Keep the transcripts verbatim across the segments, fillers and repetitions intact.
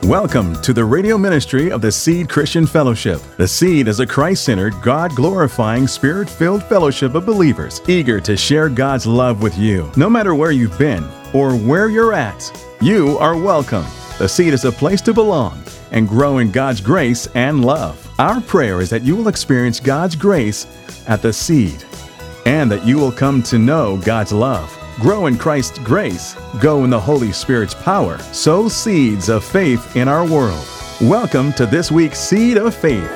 Welcome to the radio ministry of the Seed Christian Fellowship. The Seed is a Christ-centered, God-glorifying, Spirit-filled fellowship of believers eager to share God's love with you. No matter where you've been or where you're at, you are welcome. The Seed is a place to belong and grow in God's grace and love. Our prayer is that you will experience God's grace at the Seed and that you will come to know God's love. Grow in Christ's grace, go in the Holy Spirit's power, sow seeds of faith in our world. Welcome to this week's Seed of Faith.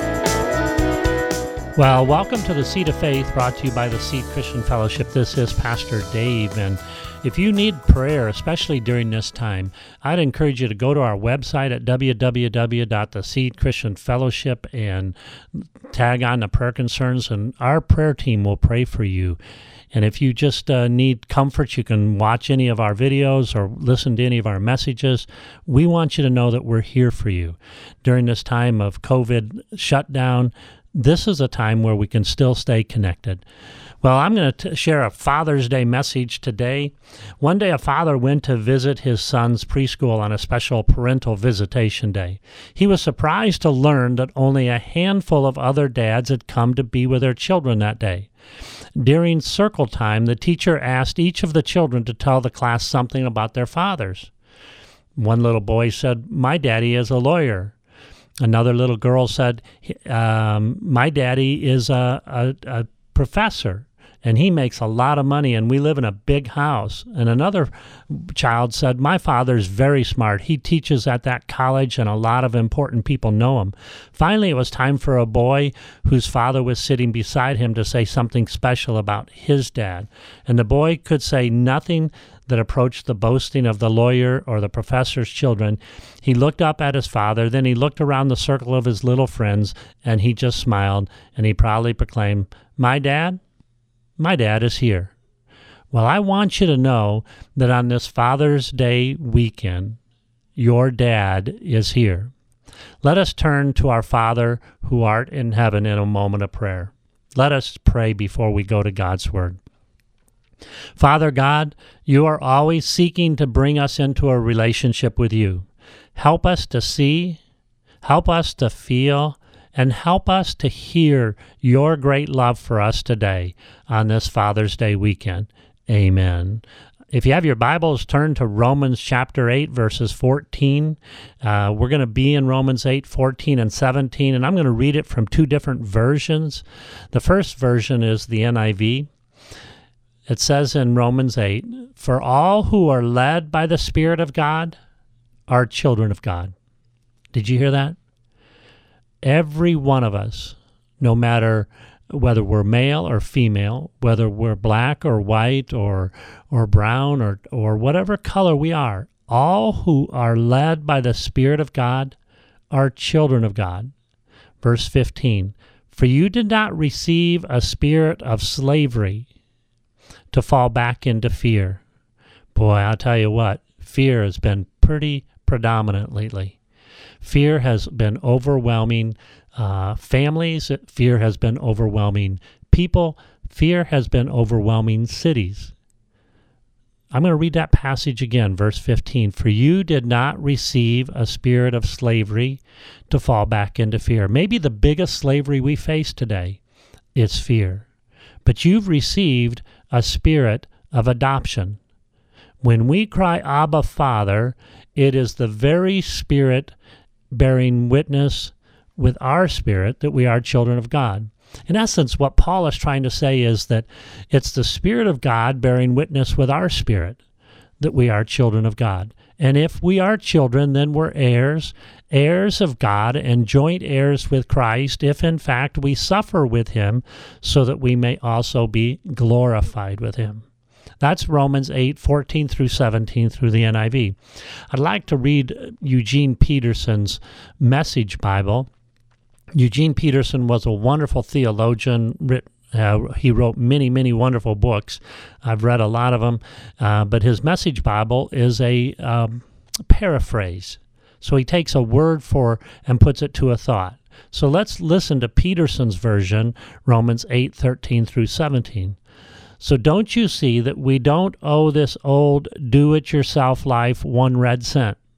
Well, welcome to the Seed of Faith, brought to you by the Seed Christian Fellowship. This is Pastor Dave, and if you need prayer, especially during this time, I'd encourage you to go to our website at w w w dot the seed christian fellowship and tag on the prayer concerns, and our prayer team will pray for you. And if you just uh, need comfort, you can watch any of our videos or listen to any of our messages. We want you to know that we're here for you. During this time of COVID shutdown, this is a time where we can still stay connected. Well, I'm going to share a Father's Day message today. One day a father went to visit his son's preschool on a special parental visitation day. He was surprised to learn that only a handful of other dads had come to be with their children that day. During circle time, the teacher asked each of the children to tell the class something about their fathers. One little boy said, "My daddy is a lawyer." Another little girl said, um, "My daddy is a, a, a professor, and he makes a lot of money, and we live in a big house." And another child said, "My father's very smart. He teaches at that college, and a lot of important people know him." Finally, it was time for a boy whose father was sitting beside him to say something special about his dad. And the boy could say nothing that approached the boasting of the lawyer or the professor's children. He looked up at his father, then he looked around the circle of his little friends, and he just smiled, and he proudly proclaimed, "My dad? My dad is here." Well, I want you to know that on this Father's Day weekend, your dad is here. Let us turn to our Father who art in heaven in a moment of prayer. Let us pray before we go to God's Word. Father God, you are always seeking to bring us into a relationship with you. Help us to see, help us to feel, and help us to hear your great love for us today on this Father's Day weekend. Amen. If you have your Bibles, turn to Romans chapter eight, verses fourteen. Uh, we're going to be in Romans eight, fourteen, and seventeen, and I'm going to read it from two different versions. The first version is the N I V. It says in Romans eight, "For all who are led by the Spirit of God are children of God." Did you hear that? Every one of us, no matter whether we're male or female, whether we're black or white or or brown or, or whatever color we are, all who are led by the Spirit of God are children of God. Verse fifteen, "For you did not receive a spirit of slavery to fall back into fear." Boy, I'll tell you what, fear has been pretty predominant lately. Fear has been overwhelming uh, families. Fear has been overwhelming people. Fear has been overwhelming cities. I'm going to read that passage again, verse fifteen. "For you did not receive a spirit of slavery to fall back into fear." Maybe the biggest slavery we face today is fear. But you've received a spirit of adoption. When we cry, "Abba, Father," it is the very Spirit bearing witness with our spirit that we are children of God. In essence, what Paul is trying to say is that it's the Spirit of God bearing witness with our spirit that we are children of God. And if we are children, then we're heirs, heirs of God and joint heirs with Christ, if in fact we suffer with him, so that we may also be glorified with him. That's Romans eight, fourteen through seventeen through the N I V. I'd like to read Eugene Peterson's Message Bible. Eugene Peterson was a wonderful theologian. Uh, he wrote many, many wonderful books. I've read a lot of them, uh, but his Message Bible is a um, paraphrase. So he takes a word for and puts it to a thought. So let's listen to Peterson's version, Romans eight, thirteen through seventeen. "So don't you see that we don't owe this old do-it-yourself life one red cent?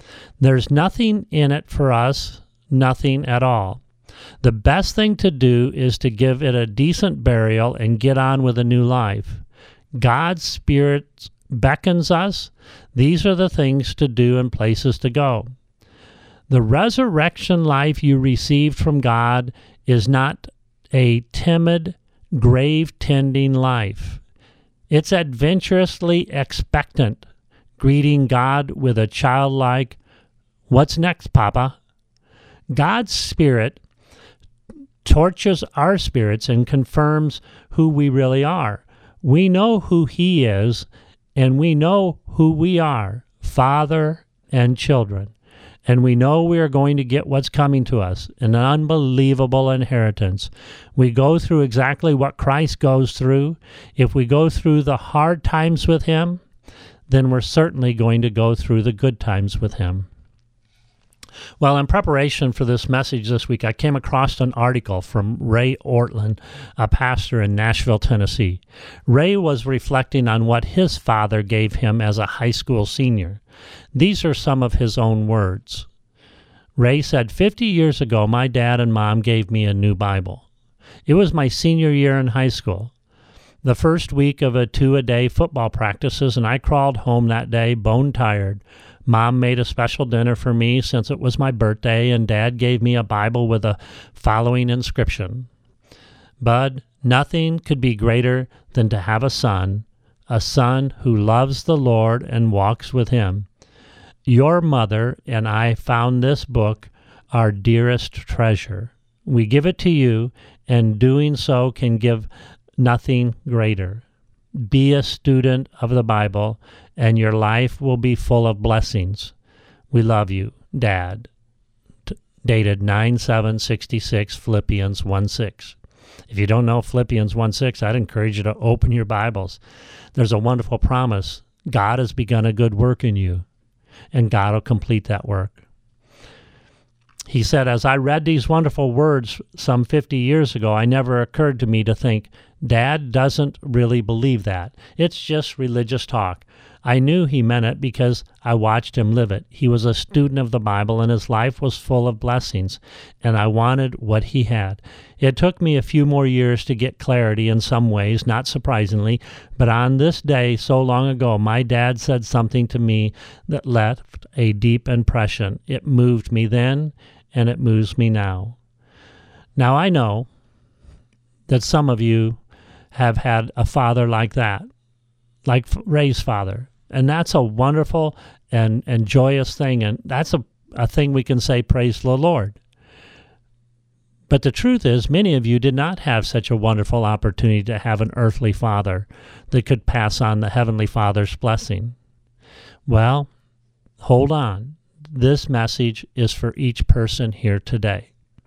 There's nothing in it for us, nothing at all. The best thing to do is to give it a decent burial and get on with a new life. God's Spirit beckons us. These are the things to do and places to go. The resurrection life you received from God is not a timid, grave-tending life. It's adventurously expectant, greeting God with a childlike, "What's next, Papa?" God's Spirit tortures our spirits and confirms who we really are. We know who He is, and we know who we are, Father and children. And we know we are going to get what's coming to us, an unbelievable inheritance. We go through exactly what Christ goes through. If we go through the hard times with Him, then we're certainly going to go through the good times with Him. Well, in preparation for this message this week, I came across an article from Ray Ortlund, a pastor in Nashville, Tennessee. Ray was reflecting on what his father gave him as a high school senior. These are some of his own words. Ray said, fifty years ago, my dad and mom gave me a new Bible. It was my senior year in high school. The first week of a two-a-day football practices, and I crawled home that day bone-tired. Mom made a special dinner for me since it was my birthday, and Dad gave me a Bible with the following inscription. Bud, nothing could be greater than to have a son, a son who loves the Lord and walks with Him. Your mother and I found this book our dearest treasure. We give it to you, and doing so can give nothing greater. Be a student of the Bible, and your life will be full of blessings. We love you, Dad. T- dated nine seven sixty-six, Philippians one six. If you don't know Philippians one six, I'd encourage you to open your Bibles. There's a wonderful promise. God has begun a good work in you, and God will complete that work. He said, as I read these wonderful words some fifty years ago, I never occurred to me to think, Dad doesn't really believe that. It's just religious talk. I knew he meant it because I watched him live it. He was a student of the Bible, and his life was full of blessings, and I wanted what he had. It took me a few more years to get clarity in some ways, not surprisingly, but on this day so long ago, my dad said something to me that left a deep impression. It moved me then, and it moves me now. Now, I know that some of you have had a father like that, like Ray's father. And that's a wonderful and, and joyous thing, and that's a, a thing we can say, praise the Lord. But the truth is, many of you did not have such a wonderful opportunity to have an earthly father that could pass on the Heavenly Father's blessing. Well, hold on. This message is for each person here today.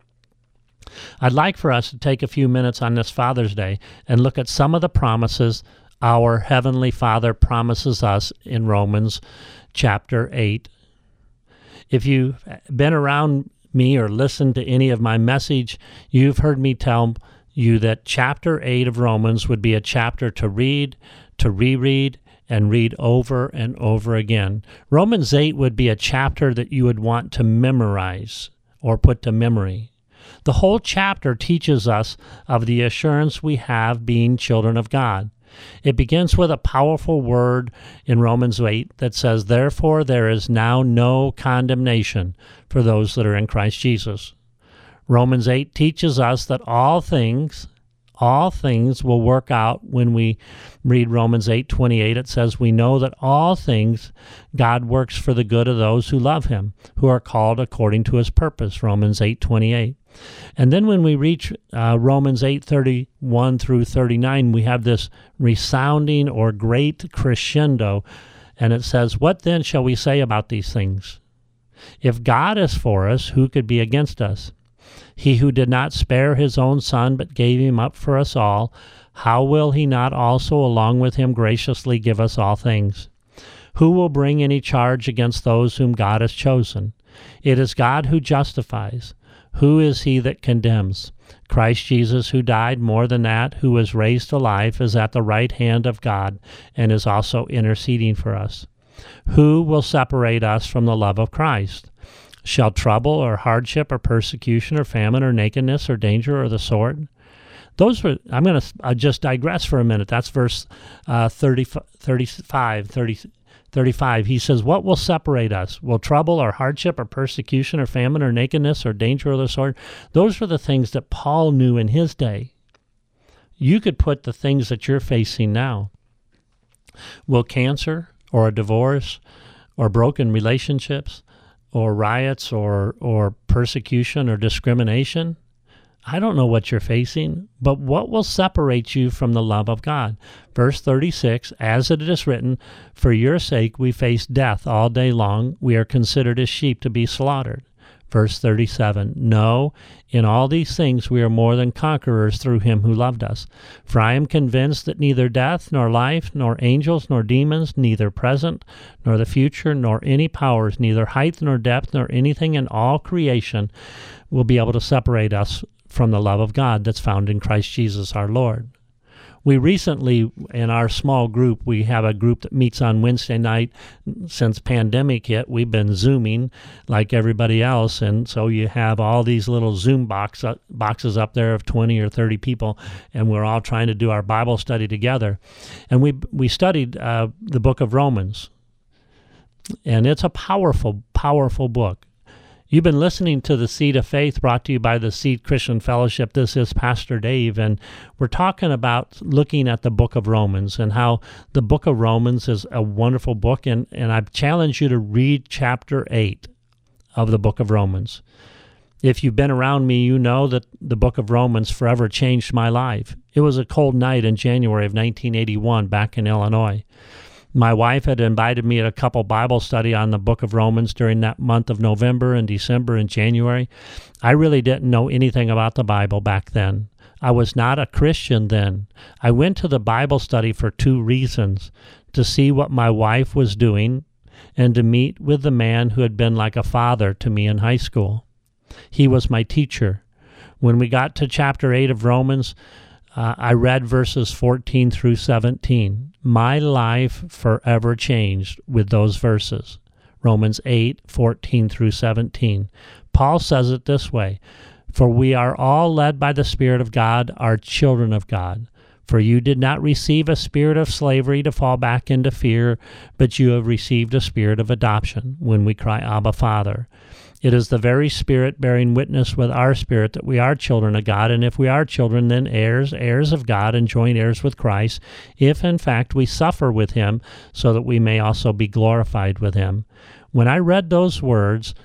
I'd like for us to take a few minutes on this Father's Day and look at some of the promises our Heavenly Father promises us in Romans chapter eight. If you've been around me or listened to any of my message, you've heard me tell you that chapter eight of Romans would be a chapter to read, to reread, and read over and over again. Romans eight would be a chapter that you would want to memorize or put to memory. The whole chapter teaches us of the assurance we have being children of God. It begins with a powerful word in Romans eight that says, therefore there is now no condemnation for those that are in Christ Jesus. Romans eight teaches us that all things, all things will work out. When we read Romans eight twenty-eight, it says, we know that all things God works for the good of those who love Him, who are called according to His purpose, Romans eight twenty-eight. And then when we reach uh, Romans eight thirty-one through thirty-nine, we have this resounding or great crescendo, and it says, what then shall we say about these things? If God is for us, who could be against us? He who did not spare His own Son, but gave Him up for us all, how will He not also along with Him graciously give us all things? Who will bring any charge against those whom God has chosen? It is God who justifies. Who is he that condemns? Christ Jesus, who died, more than that, who was raised to life, is at the right hand of God and is also interceding for us. Who will separate us from the love of Christ? Shall trouble or hardship or persecution or famine or nakedness or danger or the sword? Those were, I'm going to uh, just digress for a minute. That's verse uh, thirty, thirty-five, thirty, thirty-five. He says, what will separate us? Will trouble or hardship or persecution or famine or nakedness or danger or the sword? Those were the things that Paul knew in his day. You could put the things that you're facing now. Will cancer or a divorce or broken relationships or riots or, or persecution or discrimination? I don't know what you're facing, but what will separate you from the love of God? Verse thirty-six, as it is written, for your sake we face death all day long. We are considered as sheep to be slaughtered. Verse thirty-seven, no, in all these things we are more than conquerors through him who loved us. For I am convinced that neither death, nor life, nor angels, nor demons, neither present, nor the future, nor any powers, neither height nor depth, nor anything in all creation will be able to separate us from the love of God that's found in Christ Jesus our Lord. We recently, in our small group, we have a group that meets on Wednesday night. Since pandemic hit, we've been Zooming like everybody else, and so you have all these little Zoom box, uh, boxes up there of twenty or thirty people, and we're all trying to do our Bible study together. And we we studied uh, the book of Romans, and it's a powerful, powerful book. You've been listening to The Seed of Faith, brought to you by the Seed Christian Fellowship. This is Pastor Dave, and we're talking about looking at the book of Romans and how the book of Romans is a wonderful book, and, and I challenge you to read chapter eight of the book of Romans. If you've been around me, you know that the book of Romans forever changed my life. It was a cold night in January of nineteen eighty-one back in Illinois. My wife had invited me to a couple Bible study on the book of Romans during that month of November and December and January. I really didn't know anything about the Bible back then. I was not a Christian then. I went to the Bible study for two reasons: to see what my wife was doing and to meet with the man who had been like a father to me in high school. He was my teacher. When we got to chapter eight of Romans, uh, I read verses fourteen through seventeen. My life forever changed with those verses. Romans eight, fourteen through seventeen. Paul says it this way: for we are all led by the Spirit of God, are children of God. For you did not receive a spirit of slavery to fall back into fear, but you have received a spirit of adoption, when we cry, Abba, Father. It is the very Spirit bearing witness with our spirit that we are children of God, and if we are children, then heirs, heirs of God, and joint heirs with Christ, if in fact we suffer with him, so that we may also be glorified with him. When I read those words,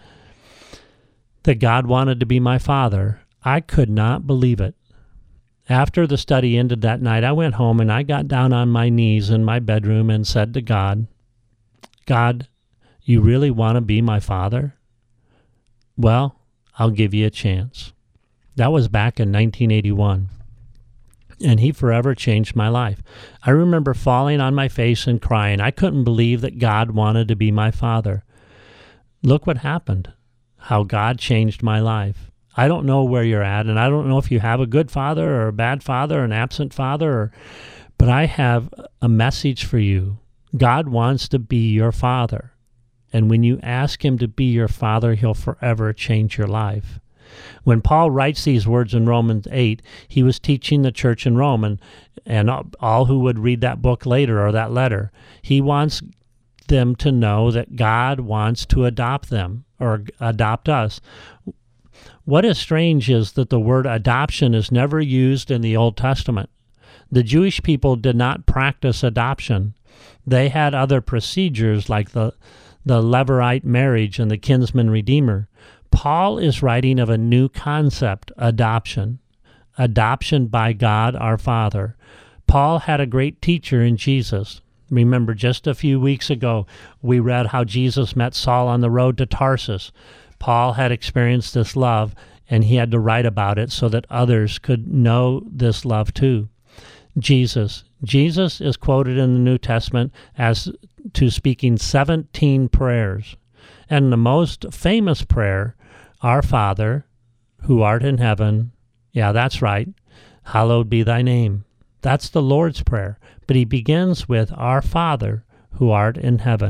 that God wanted to be my Father, I could not believe it. After the study ended that night, I went home and I got down on my knees in my bedroom and said to God, God, you really want to be my Father? Well, I'll give you a chance. That was back in nineteen eighty-one, and he forever changed my life. I remember falling on my face and crying. I couldn't believe that God wanted to be my Father. Look what happened, how God changed my life. I don't know where you're at, and I don't know if you have a good father or a bad father or an absent father, or, but I have a message for you. God wants to be your Father. And when you ask him to be your Father, he'll forever change your life. When Paul writes these words in Romans eight, he was teaching the church in Rome, and, and all who would read that book later or that letter. He wants them to know that God wants to adopt them or adopt us. What is strange is that the word adoption is never used in the Old Testament. The Jewish people did not practice adoption. They had other procedures like the the Levirate marriage and the kinsman redeemer. Paul is writing of a new concept, adoption. Adoption by God our Father. Paul had a great teacher in Jesus. Remember, just a few weeks ago, we read how Jesus met Saul on the road to Tarsus. Paul had experienced this love, and he had to write about it so that others could know this love too. Jesus. Jesus is quoted in the New Testament as to speaking seventeen prayers. And the most famous prayer, Our Father, who art in heaven, yeah, that's right, hallowed be thy name. That's the Lord's Prayer. But he begins with, Our Father, who art in heaven.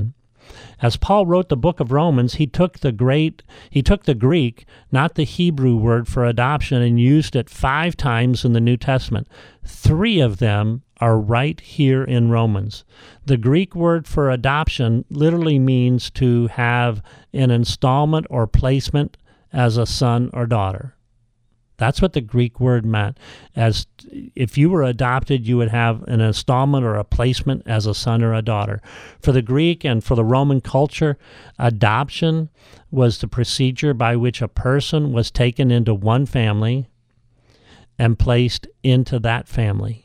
As Paul wrote the book of Romans, he took the great, he took the Greek, not the Hebrew word for adoption, and used it five times in the New Testament. Three of them are right here in Romans. The Greek word for adoption literally means to have an installment or placement as a son or daughter. That's what the Greek word meant. As if you were adopted, you would have an installment or a placement as a son or a daughter. For the Greek and for the Roman culture, adoption was the procedure by which a person was taken into one family and placed into that family.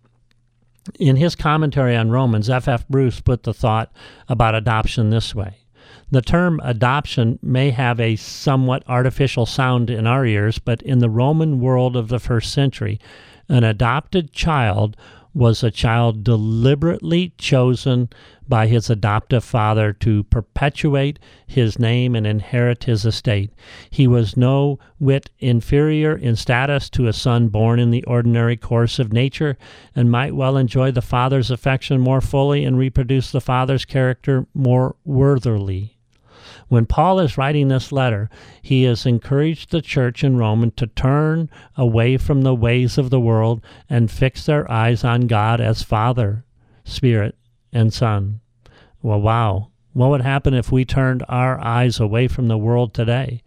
In his commentary on Romans, F F Bruce put the thought about adoption this way. The term adoption may have a somewhat artificial sound in our ears, but in the Roman world of the first century, an adopted child was a child deliberately chosen by his adoptive father to perpetuate his name and inherit his estate. He was no whit inferior in status to a son born in the ordinary course of nature, and might well enjoy the father's affection more fully and reproduce the father's character more worthily. When Paul is writing this letter, he has encouraged the church in Rome to turn away from the ways of the world and fix their eyes on God as Father, Spirit, and Son. Well, wow. What would happen if we turned our eyes away from the world today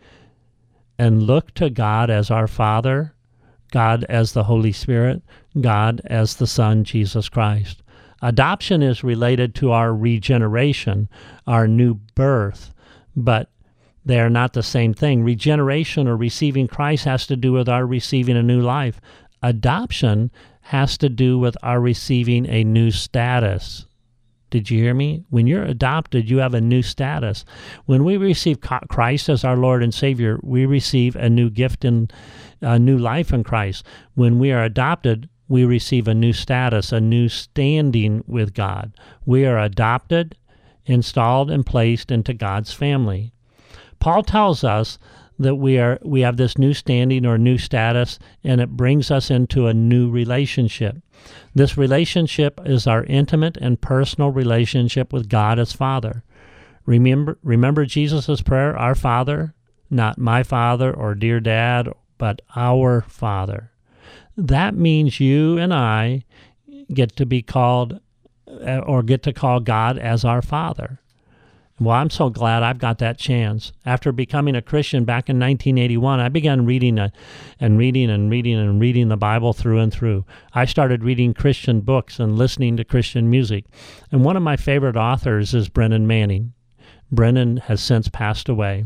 and looked to God as our Father, God as the Holy Spirit, God as the Son, Jesus Christ? Adoption is related to our regeneration, our new birth, but they are not the same thing. Regeneration or receiving Christ has to do with our receiving a new life. Adoption has to do with our receiving a new status. Did you hear me? When you're adopted, you have a new status. When we receive Christ as our Lord and Savior, we receive a new gift and a new life in Christ. When we are adopted, we receive a new status, a new standing with God. We are adopted, installed, and placed into God's family. Paul tells us that we are we have this new standing or new status, and it brings us into a new relationship. This relationship is our intimate and personal relationship with God as Father. Remember, remember Jesus' prayer, our Father, not my Father or dear Dad, but our Father. That means you and I get to be called or get to call God as our Father. Well, I'm so glad I've got that chance. After becoming a Christian back in nineteen eighty-one, I began reading a, and reading and reading and reading the Bible through and through. I started reading Christian books and listening to Christian music. And one of my favorite authors is Brennan Manning. Brennan has since passed away.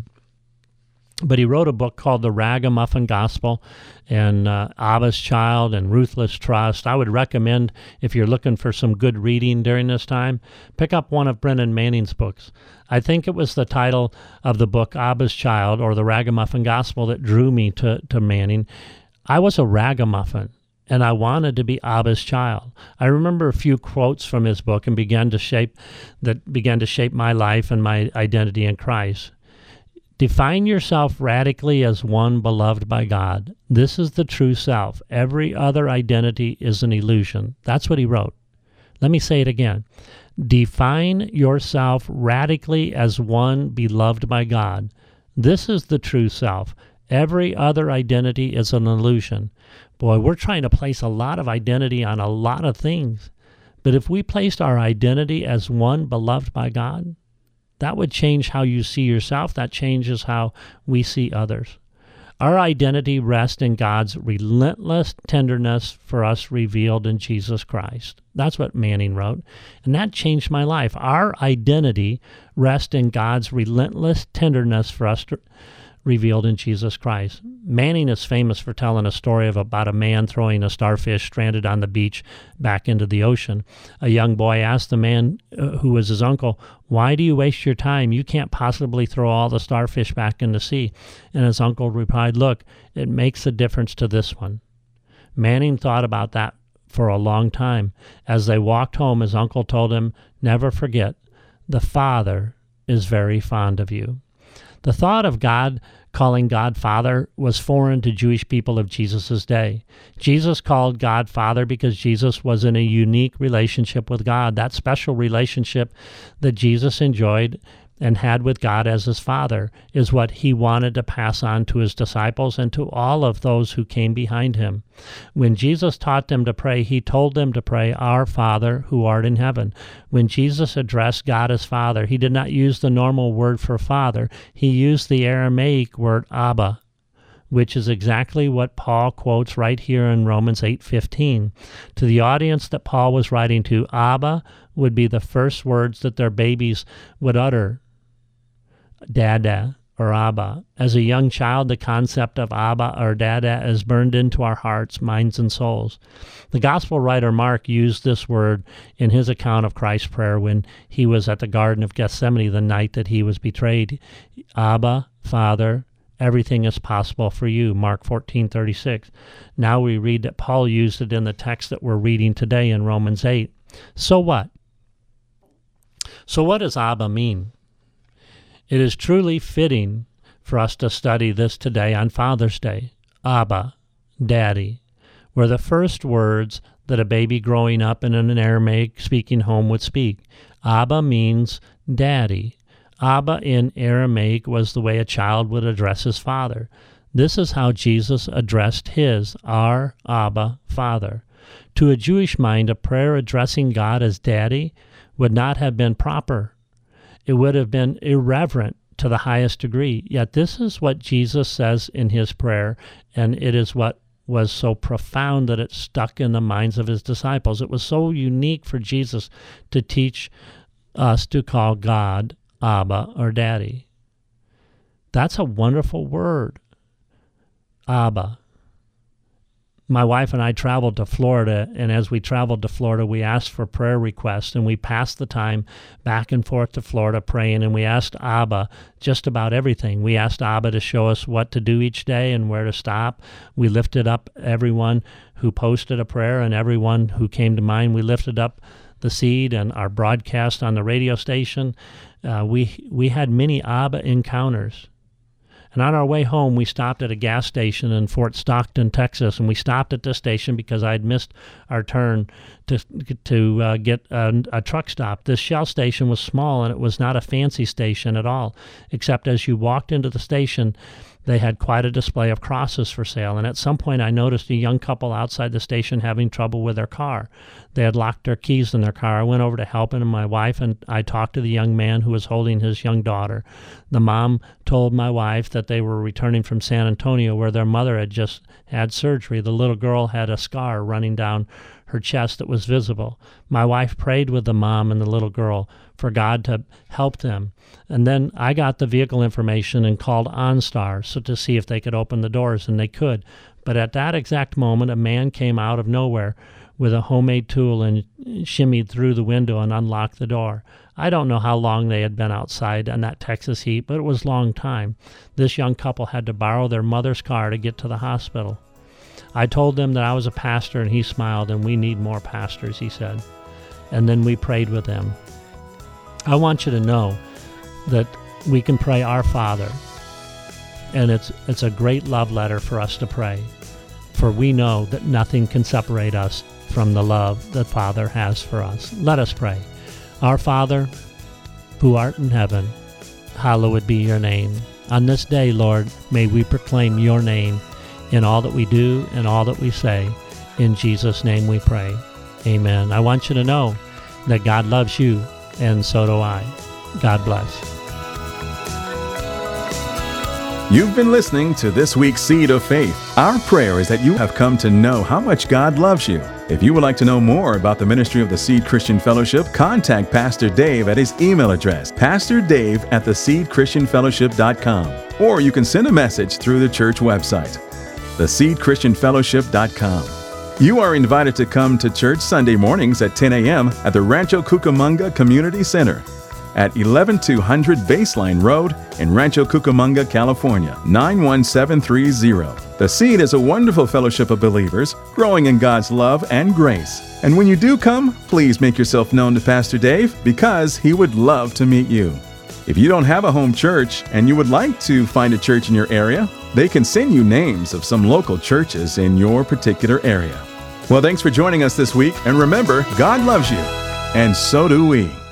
But he wrote a book called The Ragamuffin Gospel and uh, Abba's Child and Ruthless Trust. I would recommend, if you're looking for some good reading during this time, pick up one of Brennan Manning's books. I think it was the title of the book, Abba's Child, or The Ragamuffin Gospel, that drew me to, to Manning. I was a ragamuffin, and I wanted to be Abba's child. I remember a few quotes from his book and began to shape that began to shape my life and my identity in Christ. Define yourself radically as one beloved by God. This is the true self. Every other identity is an illusion. That's what he wrote. Let me say it again. Define yourself radically as one beloved by God. This is the true self. Every other identity is an illusion. Boy, we're trying to place a lot of identity on a lot of things. But if we placed our identity as one beloved by God, that would change how you see yourself. That changes how we see others. Our identity rests in God's relentless tenderness for us revealed in Jesus Christ. That's what Manning wrote, and that changed my life. Our identity rests in God's relentless tenderness for us to, revealed in Jesus Christ. Manning is famous for telling a story of about a man throwing a starfish stranded on the beach back into the ocean. A young boy asked the man, uh, who was his uncle, "Why do you waste your time? You can't possibly throw all the starfish back in the sea." And his uncle replied, "Look, it makes a difference to this one." Manning thought about that for a long time. As they walked home, his uncle told him, "Never forget, the Father is very fond of you." The thought of God calling God Father was foreign to Jewish people of Jesus' day. Jesus called God Father because Jesus was in a unique relationship with God. That special relationship that Jesus enjoyed and had with God as his Father is what he wanted to pass on to his disciples and to all of those who came behind him. When Jesus taught them to pray, he told them to pray, Our Father who art in heaven. When Jesus addressed God as Father, he did not use the normal word for Father. He used the Aramaic word Abba, which is exactly what Paul quotes right here in Romans eight fifteen. To the audience that Paul was writing to, Abba would be the first words that their babies would utter. Dada or Abba. As a young child, the concept of Abba or Dada is burned into our hearts, minds, and souls. The gospel writer Mark used this word in his account of Christ's prayer when he was at the Garden of Gethsemane the night that he was betrayed. Abba, Father, everything is possible for you, Mark fourteen thirty-six. Now we read that Paul used it in the text that we're reading today in Romans eight. So what? So what does Abba mean? It is truly fitting for us to study this today on Father's Day. Abba, Daddy, were the first words that a baby growing up in an Aramaic-speaking home would speak. Abba means Daddy. Abba in Aramaic was the way a child would address his father. This is how Jesus addressed his, our Abba, Father. To a Jewish mind, a prayer addressing God as Daddy would not have been proper. It would have been irreverent to the highest degree. Yet this is what Jesus says in his prayer, and it is what was so profound that it stuck in the minds of his disciples. It was so unique for Jesus to teach us to call God Abba or Daddy. That's a wonderful word, Abba. My wife and I traveled to Florida, and as we traveled to Florida, we asked for prayer requests, and we passed the time back and forth to Florida praying, and we asked Abba just about everything. We asked Abba to show us what to do each day and where to stop. We lifted up everyone who posted a prayer and everyone who came to mind. We lifted up the seed and our broadcast on the radio station. Uh, we we had many Abba encounters. And on our way home, we stopped at a gas station in Fort Stockton, Texas, and we stopped at this station because I had missed our turn to to uh, get a, a truck stop. This Shell station was small, and it was not a fancy station at all, except as you walked into the station, they had quite a display of crosses for sale. And at some point, I noticed a young couple outside the station having trouble with their car. They had locked their keys in their car. I went over to help, and my wife and I talked to the young man who was holding his young daughter. The mom told my wife that they were returning from San Antonio, where their mother had just had surgery. The little girl had a scar running down her chest that was visible. My wife prayed with the mom and the little girl for God to help them. And then I got the vehicle information and called OnStar so to see if they could open the doors, and they could. But at that exact moment, a man came out of nowhere with a homemade tool and shimmied through the window and unlocked the door. I don't know how long they had been outside in that Texas heat, but it was a long time. This young couple had to borrow their mother's car to get to the hospital. I told them that I was a pastor, and he smiled, and we need more pastors, he said. And then we prayed with them. I want you to know that we can pray Our Father, and it's it's a great love letter for us to pray, for we know that nothing can separate us from the love that Father has for us. Let us pray. Our Father, who art in heaven, hallowed be your name. On this day, Lord, may we proclaim your name in all that we do and all that we say. In Jesus' name we pray. Amen. I want you to know that God loves you, and so do I. God bless. You've been listening to this week's Seed of Faith. Our prayer is that you have come to know how much God loves you. If you would like to know more about the ministry of the Seed Christian Fellowship, contact Pastor Dave at his email address, pastor dave at the seed christian fellowship dot com. Or you can send a message through the church website, the seed christian fellowship dot com. You are invited to come to church Sunday mornings at ten a.m. at the Rancho Cucamonga Community Center at eleven two hundred Baseline Road in Rancho Cucamonga, California, nine one seven three zero. The Seed is a wonderful fellowship of believers growing in God's love and grace. And when you do come, please make yourself known to Pastor Dave because he would love to meet you. If you don't have a home church and you would like to find a church in your area, they can send you names of some local churches in your particular area. Well, thanks for joining us this week, and remember, God loves you, and so do we.